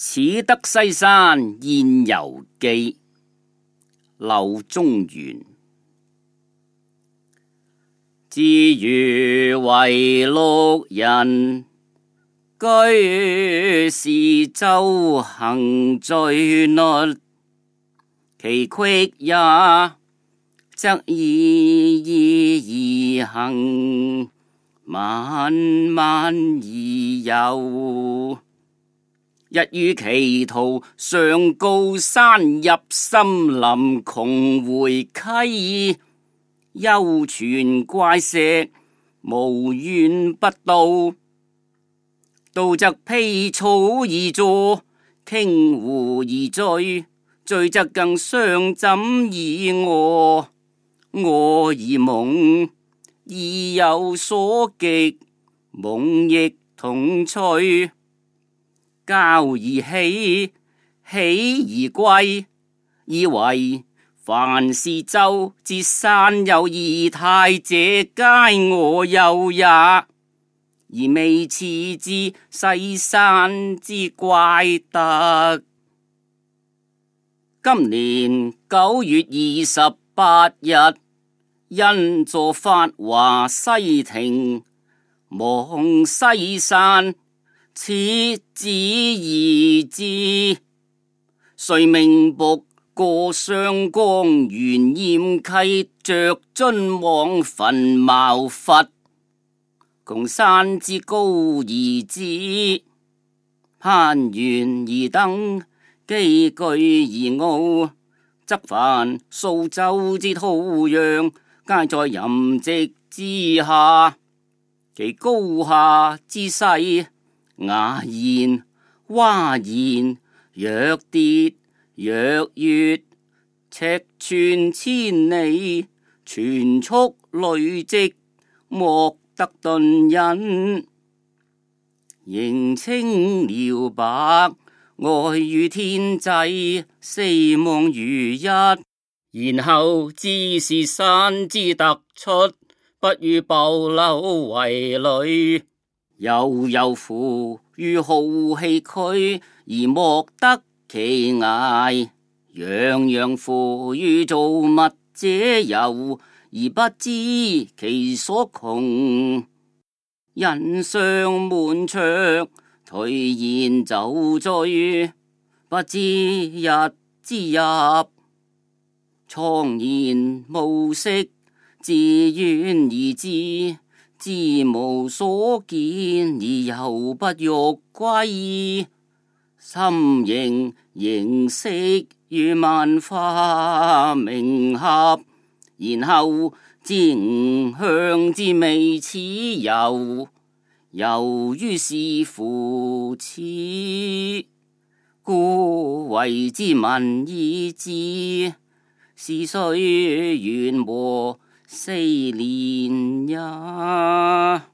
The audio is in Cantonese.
始得西山宴遊記，柳宗元。自余為陸人，居士周行罪律，其隙也，則依依而行，慢慢而遊。一於歧途，上高山，入森林，窮回溪，幽泉怪石，無緣不到。到則披草而坐，傾壺而醉，醉則更相枕而臥，臥而夢，意有所極，夢亦同趣。交而喜，喜而歸，以為凡是周至山有異態者，皆我有也，而未始知西山之怪特。今年9月28日，因坐法華西亭，望西山，此旨而至，遂命僕過湘江玄儼溪，着樽往墳茅伐，共山之高而止，攀懸而登，寄居而傲，則凡蘇州之土壤，皆在淫席之下，其高下之勢，崖然窪然，若跌若躍，尺寸千里，全速累積，莫得頓忍。形清遼白，外與天際，四望如一。然後知是山之突出，不與暴流為累。悠悠乎於浩氣區，而莫得其涯；洋洋乎於造物者遊，而不知其所窮。人上滿桌，頹然酒醉，不知日之入。蒼然暮色，自遠而至，知無所見，而猶不欲歸。心形色與萬花明合，然後知吾向之未始遊，遊於是乎此，故謂之文以治，是歲元和4年也。